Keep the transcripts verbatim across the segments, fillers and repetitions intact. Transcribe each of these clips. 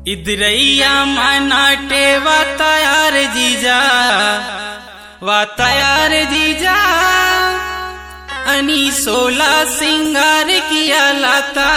इदरैया मनाटे वा तयार जीजा वा तयार जीजा अनि सोला सिंगार किया लाता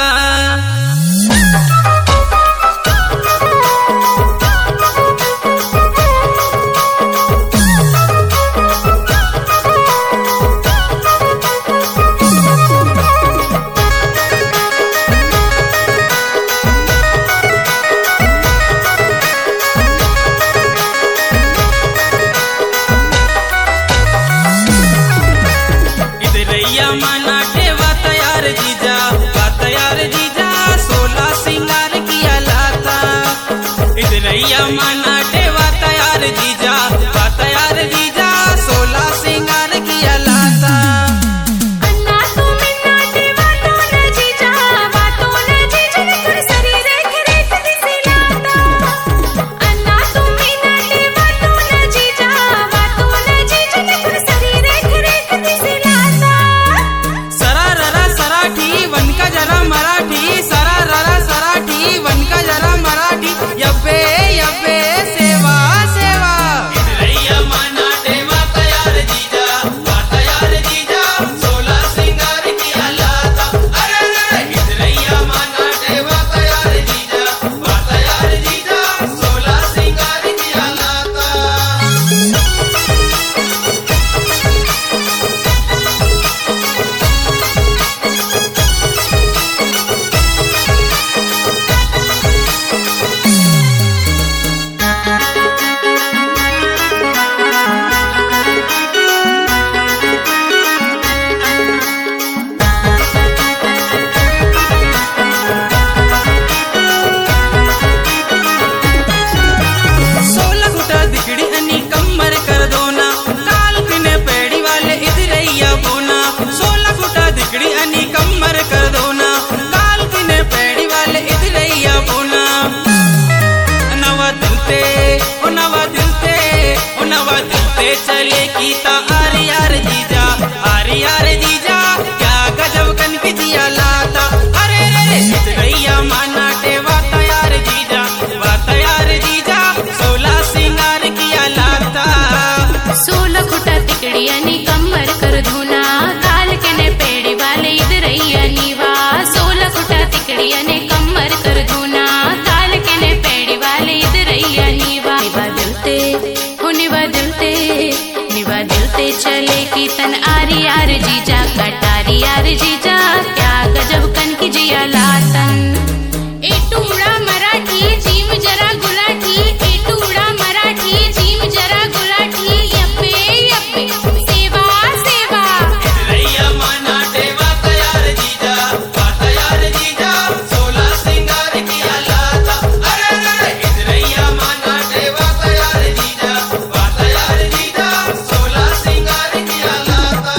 मनाटे वा तयार जीजा वा तयार जीजा सोला सिंगार किया लाता इदरैया मनाटे वा तयार जीजा वा तयार जीजा सोला सिंगार किया लाता चले कीता आर यार जीजा आर यार जीजा क्या गजब कन की जिया लाता अरे रे इदरैया मनाटे वा तयार जीजा वा तयार जीजा सोला सिंगार किया लाता सोलह खुटा तिकड़ी अनि कमर कर धुना काल के ने पेड़ी वाले इदरैया नीवा सोलह खुटा तिकड़ी अनि कमर कर धुना काल के ने पेड़ी वाले इदरैया नीवा बदलते होने बदलते निवा दिलते चले की तन आरी यार जीजा कटारी यार जीजा क्या गजब कन की जिया लातन ए टूड़ा मराठी जीम जरा गुलाठी ए टूड़ा मराठी जीम जरा गुलाठी यप्पे यप्पे सेवा सेवा इदरैया मनाटे वा तयार जीजा वा तयार जीजा सोला सिंगार किया लाता अरे रे इदरैया मनाटे वा तयार जीजा वा तयार जीजा सोला सिंगार किया लाता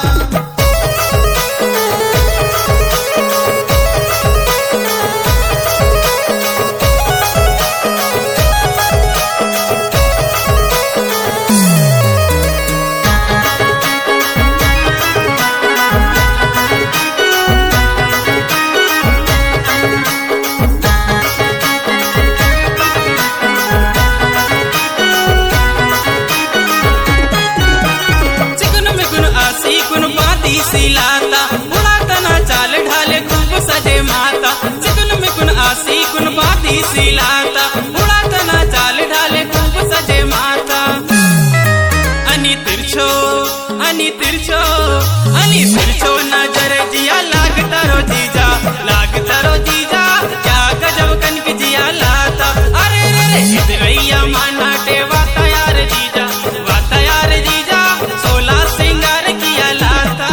सिलाता उड़ाता ना चाल ढाले खूब सजे माता चिकन में कुन आसी कुन बाती सिलाता उड़ाता ना चाल ढाले खूब सजे माता अनि तिरछो अनि तिरछो अनि तिरछो नजर जिया लागता रो जीजा लागता रो जीजा क्या गजब कन की जिया लाता अरे रे इदरैया मनाटे वा तयार जीजा वा तयार जीजा सोला सिंगार किया लाता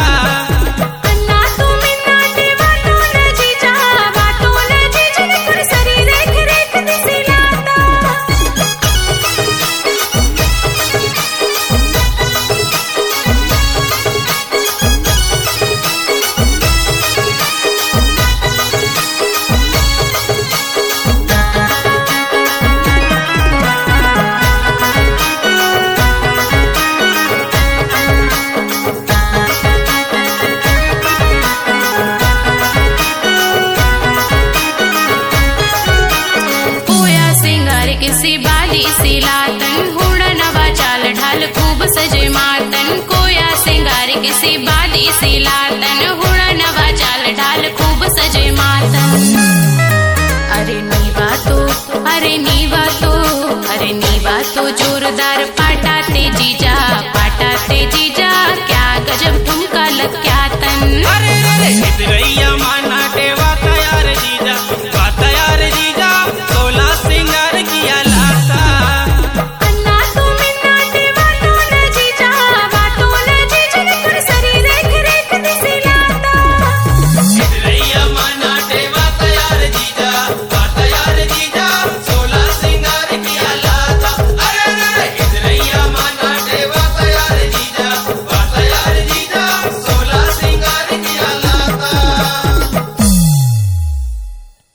सरी रेख रेख किसी बाली सिलातन हुड़ा नवा चाल ढाल खूब सजे मातन कोया सिंगार किसी बाली सिलातन हुड़ा नवा चाल ढाल खूब सजे मातन। अरे नीवा तो अरे नीवा तो अरे नीवा तो जोरदार पाटा ते जीजा पाटा ते जीजा क्या गजब ठुमका लग क्या